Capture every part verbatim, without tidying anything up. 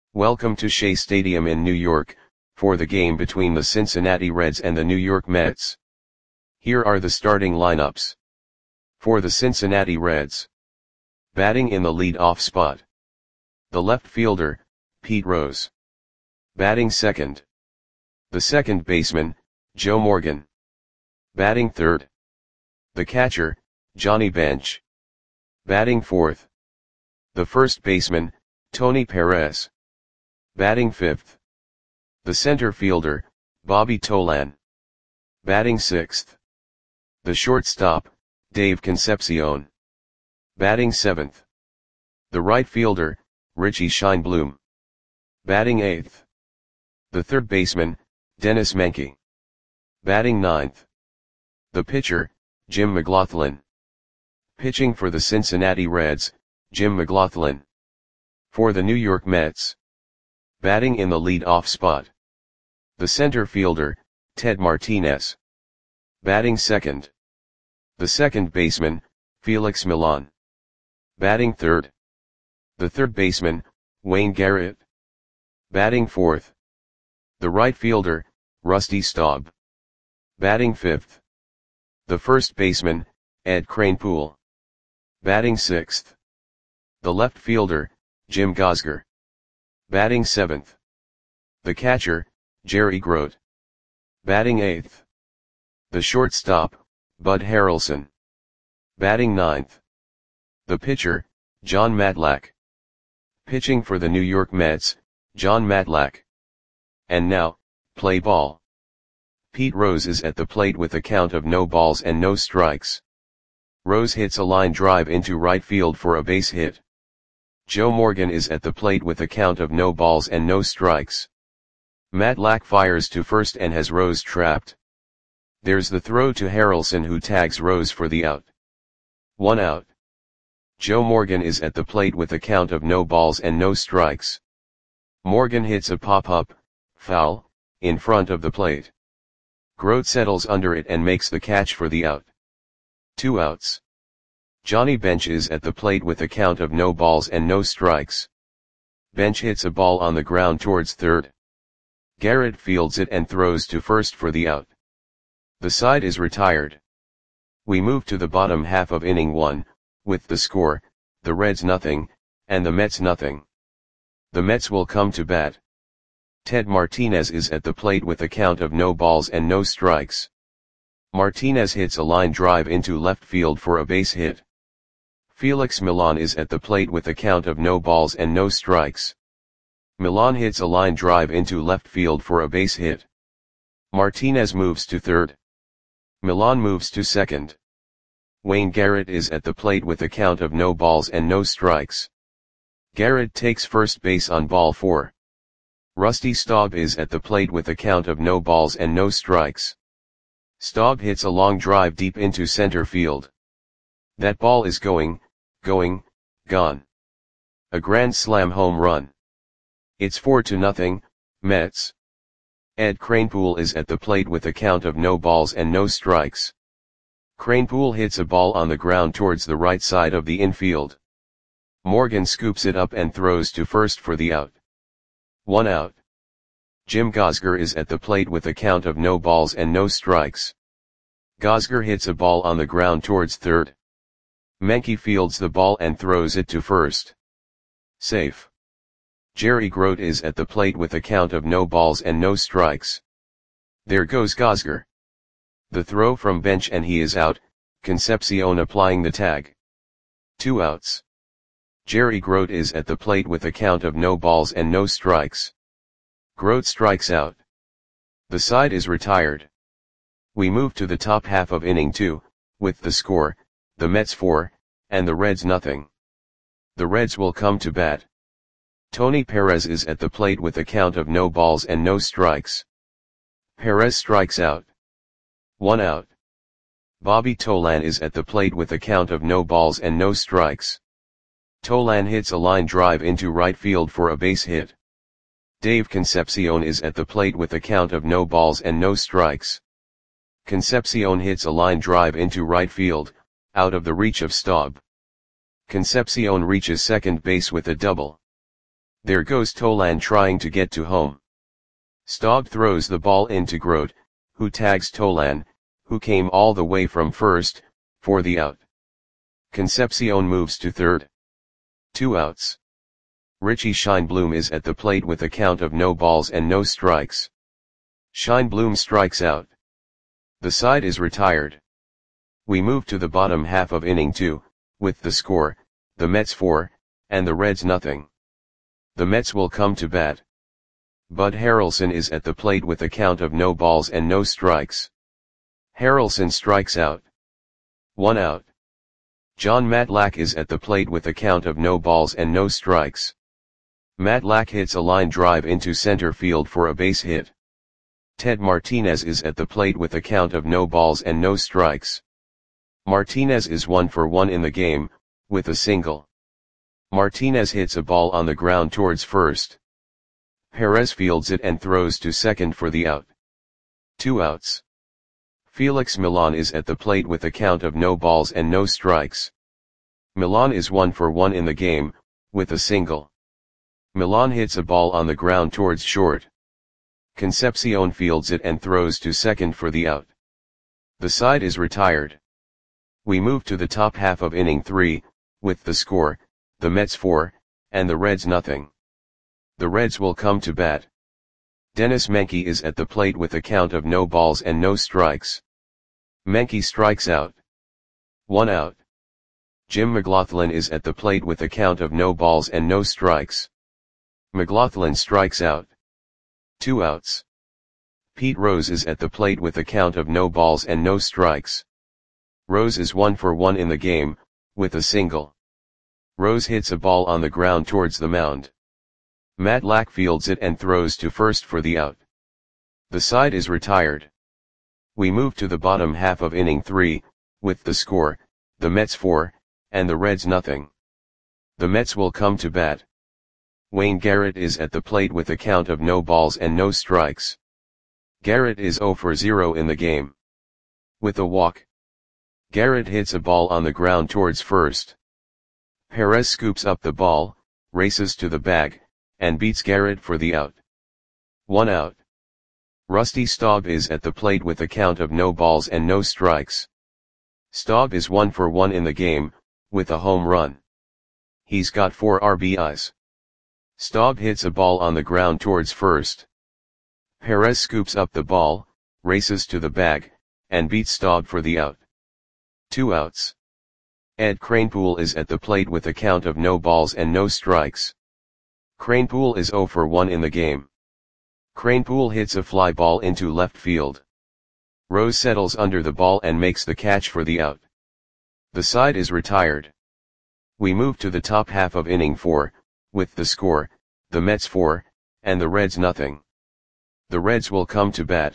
Welcome to Shea Stadium in New York, for the game between the Cincinnati Reds and the New York Mets. Here are the starting lineups. For the Cincinnati Reds. Batting in the lead-off spot. The left fielder, Pete Rose. Batting second. The second baseman, Joe Morgan. Batting third. The catcher, Johnny Bench. Batting fourth. The first baseman, Tony Perez. Batting fifth. The center fielder, Bobby Tolan. Batting sixth. The shortstop, Dave Concepcion. Batting seventh. The right fielder, Richie Scheinblum. Batting eighth. The third baseman, Dennis Menke. Batting ninth. The pitcher, Jim McGlothlin. Pitching for the Cincinnati Reds, Jim McGlothlin. For the New York Mets. Batting in the lead-off spot. The center fielder, Ted Martinez. Batting second. The second baseman, Felix Millan. Batting third. The third baseman, Wayne Garrett. Batting fourth. The right fielder, Rusty Staub. Batting fifth. The first baseman, Ed Kranepool. Batting sixth. The left fielder, Jim Gosger. Batting seventh. The catcher, Jerry Grote. Batting eighth. The shortstop, Bud Harrelson. Batting ninth. The pitcher, Jon Matlack. Pitching for the New York Mets, Jon Matlack. And now, play ball. Pete Rose is at the plate with a count of no balls and no strikes. Rose hits a line drive into right field for a base hit. Joe Morgan is at the plate with a count of no balls and no strikes. Matlack fires to first and has Rose trapped. There's the throw to Harrelson, who tags Rose for the out. One out. Joe Morgan is at the plate with a count of no balls and no strikes. Morgan hits a pop-up, foul, in front of the plate. Grote settles under it and makes the catch for the out. Two outs. Johnny Bench is at the plate with a count of no balls and no strikes. Bench hits a ball on the ground towards third. Garrett fields it and throws to first for the out. The side is retired. We move to the bottom half of inning one, with the score, the Reds nothing, and the Mets nothing. The Mets will come to bat. Ted Martinez is at the plate with a count of no balls and no strikes. Martinez hits a line drive into left field for a base hit. Felix Millan is at the plate with a count of no balls and no strikes. Millan hits a line drive into left field for a base hit. Martinez moves to third. Millan moves to second. Wayne Garrett is at the plate with a count of no balls and no strikes. Garrett takes first base on ball four. Rusty Staub is at the plate with a count of no balls and no strikes. Staub hits a long drive deep into center field. That ball is going, going, gone. A grand slam home run. It's four to nothing, Mets. Ed Kranepool is at the plate with a count of no balls and no strikes. Kranepool hits a ball on the ground towards the right side of the infield. Morgan scoops it up and throws to first for the out. One out. Jim Gosger is at the plate with a count of no balls and no strikes. Gosger hits a ball on the ground towards third. Menke fields the ball and throws it to first. Safe. Jerry Grote is at the plate with a count of no balls and no strikes. There goes Gosger. The throw from Bench and he is out, Concepcion applying the tag. Two outs. Jerry Grote is at the plate with a count of no balls and no strikes. Grote strikes out. The side is retired. We move to the top half of inning two, with the score, the Mets four, and the Reds nothing. The Reds will come to bat. Tony Perez is at the plate with a count of no balls and no strikes. Perez strikes out. One out. Bobby Tolan is at the plate with a count of no balls and no strikes. Tolan hits a line drive into right field for a base hit. Dave Concepcion is at the plate with a count of no balls and no strikes. Concepcion hits a line drive into right field, out of the reach of Staub. Concepcion reaches second base with a double. There goes Tolan trying to get to home. Staub throws the ball into Grote, who tags Tolan, who came all the way from first, for the out. Concepcion moves to third. Two outs. Richie Scheinblum is at the plate with a count of no balls and no strikes. Scheinblum strikes out. The side is retired. We move to the bottom half of inning two, with the score, the Mets four, and the Reds nothing. The Mets will come to bat. Bud Harrelson is at the plate with a count of no balls and no strikes. Harrelson strikes out. One out. John Matlack is at the plate with a count of no balls and no strikes. Matlack hits a line drive into center field for a base hit. Ted Martinez is at the plate with a count of no balls and no strikes. Martinez is one for one in the game, with a single. Martinez hits a ball on the ground towards first. Perez fields it and throws to second for the out. Two outs. Felix Millan is at the plate with a count of no balls and no strikes. Millan is one for one in the game, with a single. Millan hits a ball on the ground towards short. Concepcion fields it and throws to second for the out. The side is retired. We move to the top half of inning three, with the score, the Mets four, and the Reds nothing. The Reds will come to bat. Dennis Menke is at the plate with a count of no balls and no strikes. Menke strikes out. One out. Jim McLaughlin is at the plate with a count of no balls and no strikes. McLaughlin strikes out. Two outs. Pete Rose is at the plate with a count of no balls and no strikes. Rose is one for one in the game, with a single. Rose hits a ball on the ground towards the mound. Matlack fields it and throws to first for the out. The side is retired. We move to the bottom half of inning three, with the score, the Mets four, and the Reds nothing. The Mets will come to bat. Wayne Garrett is at the plate with a count of no balls and no strikes. Garrett is zero for zero in the game. With a walk. Garrett hits a ball on the ground towards first. Perez scoops up the ball, races to the bag, and beats Garrett for the out. One out. Rusty Staub is at the plate with a count of no balls and no strikes. Staub is one for one in the game, with a home run. He's got four R B Is. Staub hits a ball on the ground towards first. Perez scoops up the ball, races to the bag, and beats Staub for the out. Two outs. Ed Kranepool is at the plate with a count of no balls and no strikes. Kranepool is zero for one in the game. Kranepool hits a fly ball into left field. Rose settles under the ball and makes the catch for the out. The side is retired. We move to the top half of inning four, with the score, the Mets four, and the Reds nothing. The Reds will come to bat.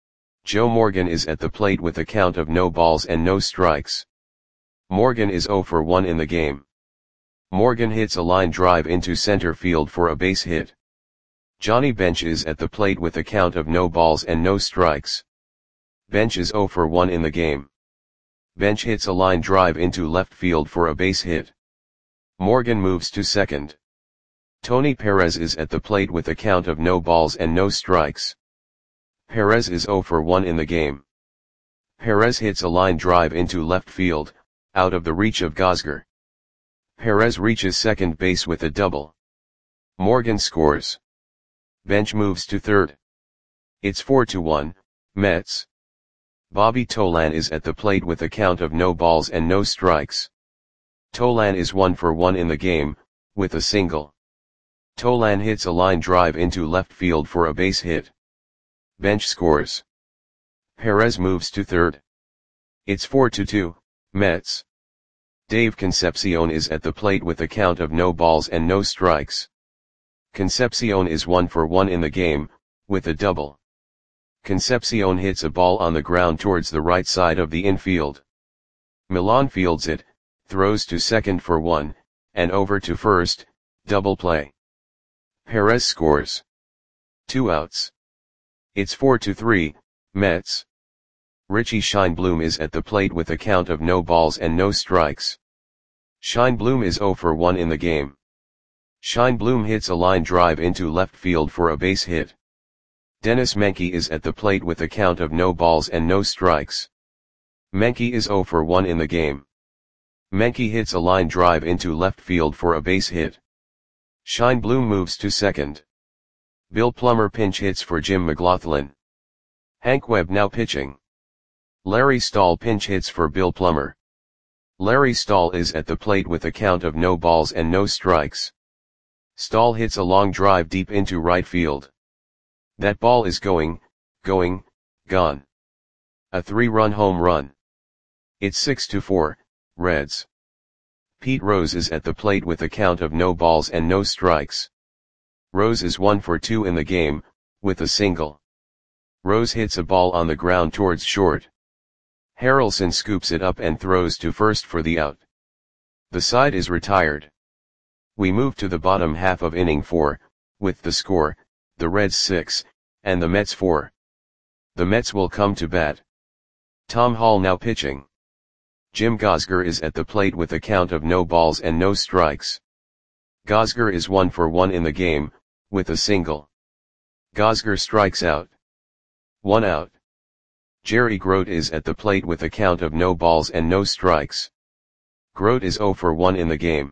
Joe Morgan is at the plate with a count of no balls and no strikes. Morgan is zero for one in the game. Morgan hits a line drive into center field for a base hit. Johnny Bench is at the plate with a count of no balls and no strikes. Bench is zero for one in the game. Bench hits a line drive into left field for a base hit. Morgan moves to second. Tony Perez is at the plate with a count of no balls and no strikes. Perez is zero for one in the game. Perez hits a line drive into left field, out of the reach of Gosger. Perez reaches second base with a double. Morgan scores. Bench moves to third. It's four to one, Mets. Bobby Tolan is at the plate with a count of no balls and no strikes. Tolan is one for one in the game, with a single. Tolan hits a line drive into left field for a base hit. Bench scores. Perez moves to third. It's four to two, Mets. Dave Concepcion is at the plate with a count of no balls and no strikes. Concepcion is one for one in the game, with a double. Concepcion hits a ball on the ground towards the right side of the infield. Millan fields it, throws to second for one, and over to first, double play. Perez scores. Two outs. It's four to three, Mets. Richie Scheinblum is at the plate with a count of no balls and no strikes. Scheinblum is zero for one in the game. Scheinblum hits a line drive into left field for a base hit. Dennis Menke is at the plate with a count of no balls and no strikes. Menke is zero for one in the game. Menke hits a line drive into left field for a base hit. Scheinblum moves to second. Bill Plummer pinch hits for Jim McLaughlin. Hank Webb now pitching. Larry Stahl pinch hits for Bill Plummer. Larry Stahl is at the plate with a count of no balls and no strikes. Stahl hits a long drive deep into right field. That ball is going, going, gone. A three-run home run. It's six to four, Reds. Pete Rose is at the plate with a count of no balls and no strikes. Rose is one for two in the game, with a single. Rose hits a ball on the ground towards short. Harrelson scoops it up and throws to first for the out. The side is retired. We move to the bottom half of inning four, with the score, the Reds six, and the Mets four. The Mets will come to bat. Tom Hall now pitching. Jim Gosger is at the plate with a count of no balls and no strikes. Gosger is one for one in the game, with a single. Gosger strikes out. One out. Jerry Grote is at the plate with a count of no balls and no strikes. Grote is zero for one in the game.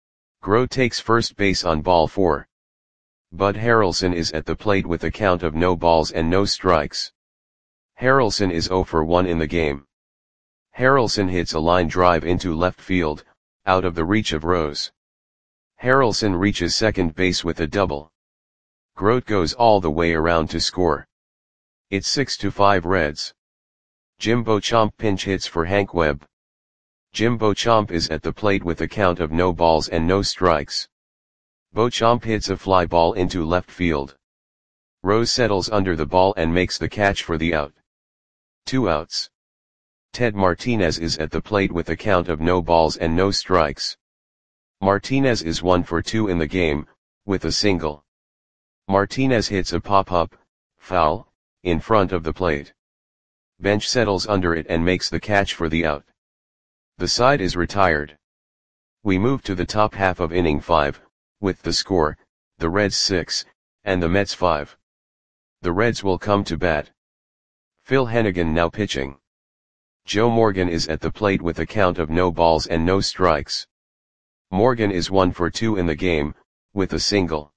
Grote takes first base on ball four. Bud Harrelson is at the plate with a count of no balls and no strikes. Harrelson is zero for one in the game. Harrelson hits a line drive into left field, out of the reach of Rose. Harrelson reaches second base with a double. Grote goes all the way around to score. It's six to five Reds. Jim Beauchamp pinch hits for Hank Webb. Jim Beauchamp is at the plate with a count of no balls and no strikes. Beauchamp hits a fly ball into left field. Rose settles under the ball and makes the catch for the out. Two outs. Ted Martinez is at the plate with a count of no balls and no strikes. Martinez is one for two in the game, with a single. Martinez hits a pop-up, foul, in front of the plate. Bench settles under it and makes the catch for the out. The side is retired. We move to the top half of inning five, with the score, the Reds six, and the Mets five. The Reds will come to bat. Phil Hennigan now pitching. Joe Morgan is at the plate with a count of no balls and no strikes. Morgan is one for two in the game, with a single.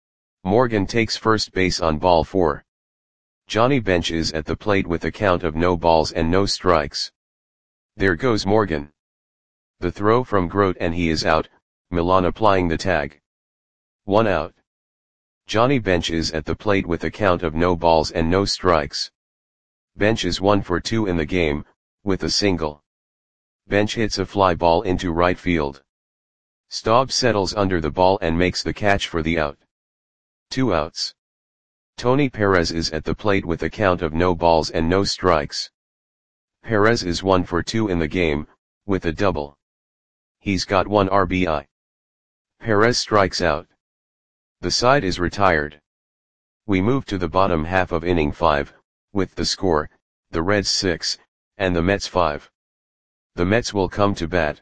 Morgan takes first base on ball four. Johnny Bench is at the plate with a count of no balls and no strikes. There goes Morgan. The throw from Grote and he is out, Milan applying the tag. One out. Johnny Bench is at the plate with a count of no balls and no strikes. Bench is one for two in the game, with a single. Bench hits a fly ball into right field. Staub settles under the ball and makes the catch for the out. Two outs. Tony Perez is at the plate with a count of no balls and no strikes. Perez is one for two in the game, with a double. He's got one R B I. Perez strikes out. The side is retired. We move to the bottom half of inning five, with the score, the Reds six, and the Mets five. The Mets will come to bat.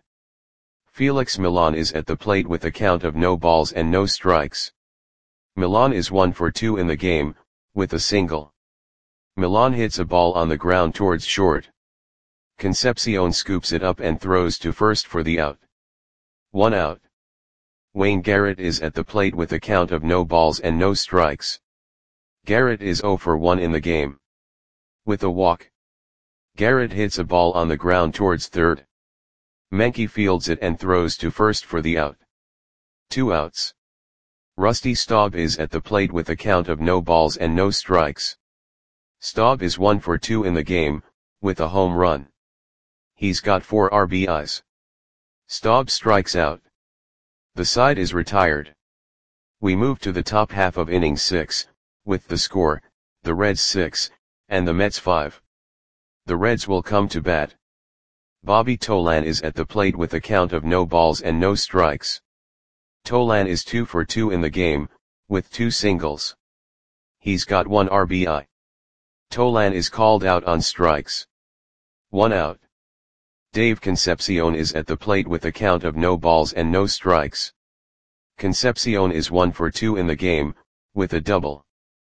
Felix Milan is at the plate with a count of no balls and no strikes. Milan is one for two in the game, with a single. Milan hits a ball on the ground towards short. Concepcion scoops it up and throws to first for the out. One out. Wayne Garrett is at the plate with a count of no balls and no strikes. Garrett is zero for one in the game. With a walk. Garrett hits a ball on the ground towards third. Menke fields it and throws to first for the out. Two outs. Rusty Staub is at the plate with a count of no balls and no strikes. Staub is one for two in the game, with a home run. He's got four R B Is. Staub strikes out. The side is retired. We move to the top half of inning six, with the score, the Reds six, and the Mets five. The Reds will come to bat. Bobby Tolan is at the plate with a count of no balls and no strikes. Tolan is two for two in the game, with two singles. He's got one R B I. Tolan is called out on strikes. One out. Dave Concepcion is at the plate with a count of no balls and no strikes. Concepcion is one for two in the game, with a double.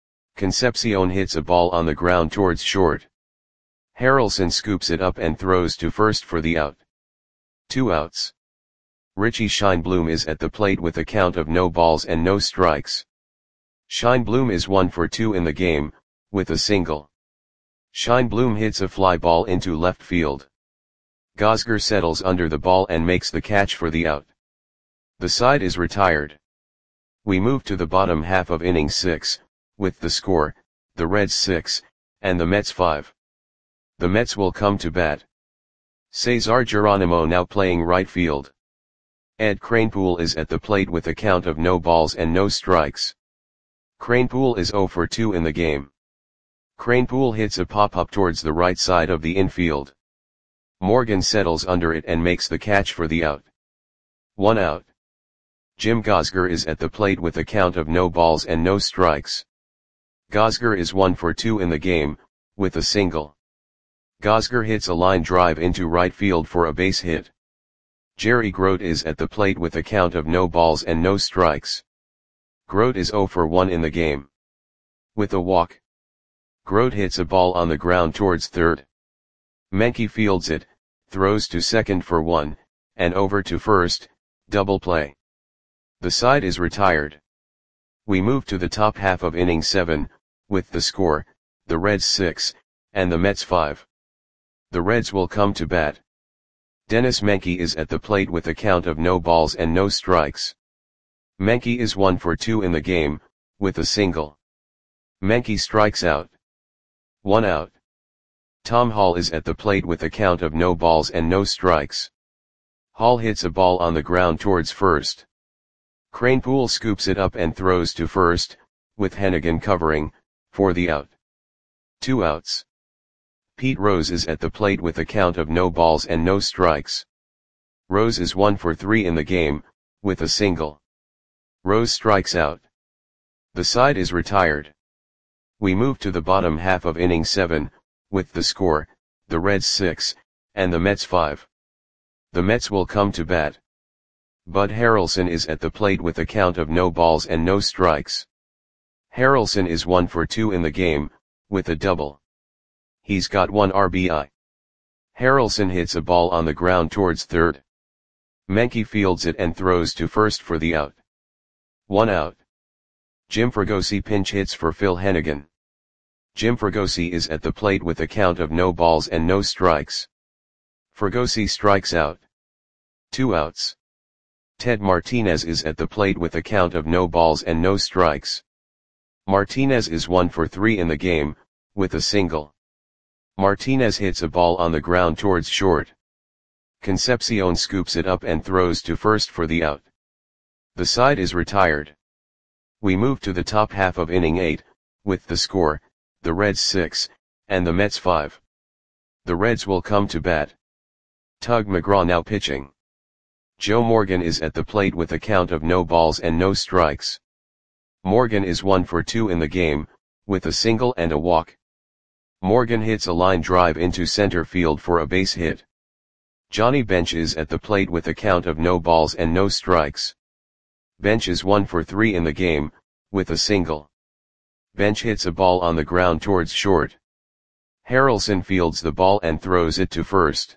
Concepcion hits a ball on the ground towards short. Harrelson scoops it up and throws to first for the out. Two outs. Richie Scheinblum is at the plate with a count of no balls and no strikes. Scheinblum is one for two in the game, with a single. Scheinblum hits a fly ball into left field. Gosger settles under the ball and makes the catch for the out. The side is retired. We move to the bottom half of inning six, with the score, the Reds six, and the Mets five. The Mets will come to bat. Cesar Geronimo now playing right field. Ed Kranepool is at the plate with a count of no balls and no strikes. Kranepool is zero for two in the game. Kranepool hits a pop-up towards the right side of the infield. Morgan settles under it and makes the catch for the out. One out. Jim Gosger is at the plate with a count of no balls and no strikes. Gosger is one for two in the game, with a single. Gosger hits a line drive into right field for a base hit. Jerry Grote is at the plate with a count of no balls and no strikes. Grote is zero for one in the game. With a walk. Grote hits a ball on the ground towards third. Menke fields it, throws to second for one, and over to first, double play. The side is retired. We move to the top half of inning seven, with the score, the Reds six, and the Mets five. The Reds will come to bat. Dennis Menke is at the plate with a count of no balls and no strikes. Menke is one for two in the game, with a single. Menke strikes out. One out. Tom Hall is at the plate with a count of no balls and no strikes. Hall hits a ball on the ground towards first. Kranepool scoops it up and throws to first, with Hennigan covering, for the out. Two outs. Pete Rose is at the plate with a count of no balls and no strikes. Rose is one for three in the game, with a single. Rose strikes out. The side is retired. We move to the bottom half of inning seven, with the score, the Reds six, and the Mets five. The Mets will come to bat. Bud Harrelson is at the plate with a count of no balls and no strikes. Harrelson is one for two in the game, with a double. He's got one R B I. Harrelson hits a ball on the ground towards third. Menke fields it and throws to first for the out. One out. Jim Fregosi pinch hits for Phil Hennigan. Jim Fregosi is at the plate with a count of no balls and no strikes. Fregosi strikes out. Two outs. Ted Martinez is at the plate with a count of no balls and no strikes. Martinez is one for three in the game, with a single. Martinez hits a ball on the ground towards short. Concepcion scoops it up and throws to first for the out. The side is retired. We move to the top half of inning eight, with the score, the Reds six, and the Mets five. The Reds will come to bat. Tug McGraw now pitching. Joe Morgan is at the plate with a count of no balls and no strikes. Morgan is one for two in the game, with a single and a walk. Morgan hits a line drive into center field for a base hit. Johnny Bench is at the plate with a count of no balls and no strikes. Bench is one for three in the game, with a single. Bench hits a ball on the ground towards short. Harrelson fields the ball and throws it to first.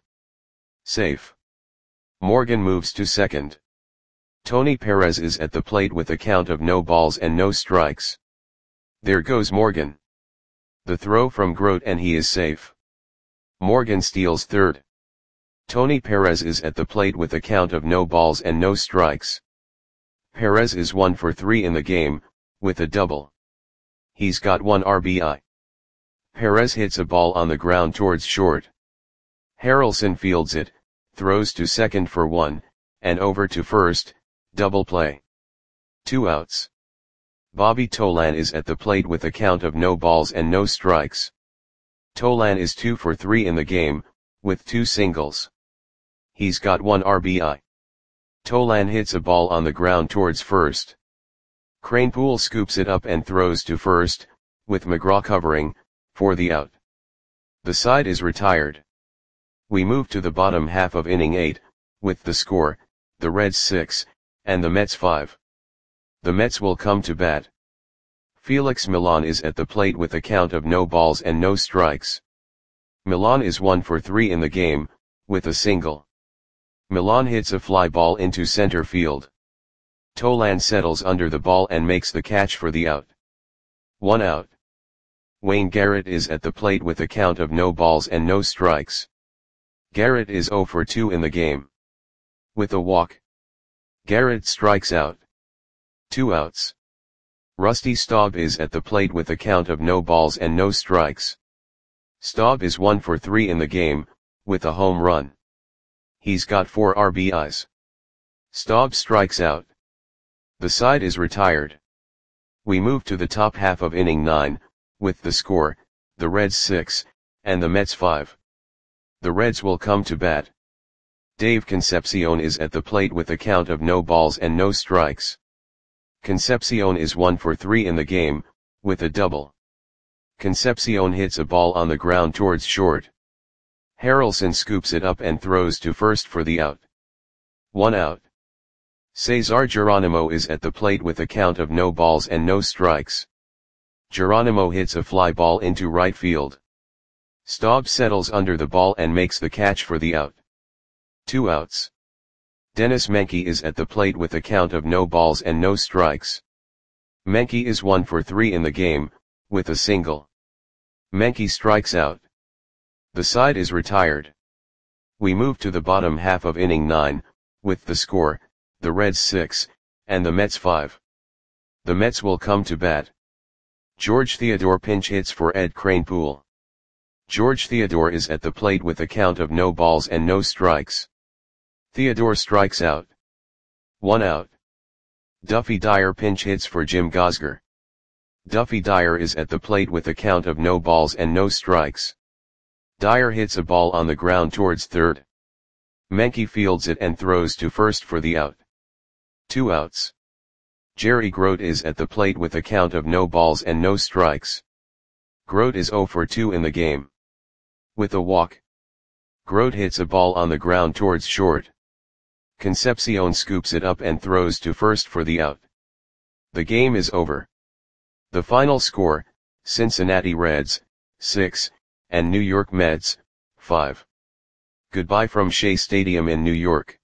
Safe. Morgan moves to second. Tony Perez is at the plate with a count of no balls and no strikes. There goes Morgan. The throw from Grote and he is safe. Morgan steals third. Tony Perez is at the plate with a count of no balls and no strikes. Perez is one for three in the game, with a double. He's got one R B I. Perez hits a ball on the ground towards short. Harrelson fields it, throws to second for one, and over to first, double play. Two outs. Bobby Tolan is at the plate with a count of no balls and no strikes. Tolan is two for three in the game, with two singles. He's got one R B I. Tolan hits a ball on the ground towards first. Kranepool scoops it up and throws to first, with McGraw covering, for the out. The side is retired. We move to the bottom half of inning eight, with the score, the Reds six, and the Mets five. The Mets will come to bat. Felix Millan is at the plate with a count of no balls and no strikes. Millan is one for three in the game, with a single. Millan hits a fly ball into center field. Tolan settles under the ball and makes the catch for the out. One out. Wayne Garrett is at the plate with a count of no balls and no strikes. Garrett is zero for two in the game. With a walk. Garrett strikes out. Two outs. Rusty Staub is at the plate with a count of no balls and no strikes. Staub is one for three in the game, with a home run. He's got four R B Is. Staub strikes out. The side is retired. We move to the top half of inning nine, with the score, the Reds six, and the Mets five. The Reds will come to bat. Dave Concepcion is at the plate with a count of no balls and no strikes. Concepcion is one for three in the game, with a double. Concepcion hits a ball on the ground towards short. Harrelson scoops it up and throws to first for the out. One out. Cesar Geronimo is at the plate with a count of no balls and no strikes. Geronimo hits a fly ball into right field. Staub settles under the ball and makes the catch for the out. Two outs. Dennis Menke is at the plate with a count of no balls and no strikes. Menke is one for three in the game, with a single. Menke strikes out. The side is retired. We move to the bottom half of inning nine, with the score, the Reds six, and the Mets five. The Mets will come to bat. George Theodore pinch hits for Ed Kranepool. George Theodore is at the plate with a count of no balls and no strikes. Theodore strikes out. One out. Duffy Dyer pinch hits for Jim Gosger. Duffy Dyer is at the plate with a count of no balls and no strikes. Dyer hits a ball on the ground towards third. Menke fields it and throws to first for the out. Two outs. Jerry Grote is at the plate with a count of no balls and no strikes. Grote is zero for two in the game. With a walk. Grote hits a ball on the ground towards short. Concepcion scoops it up and throws to first for the out. The game is over. The final score, Cincinnati Reds, six, and New York Mets, five. Goodbye from Shea Stadium in New York.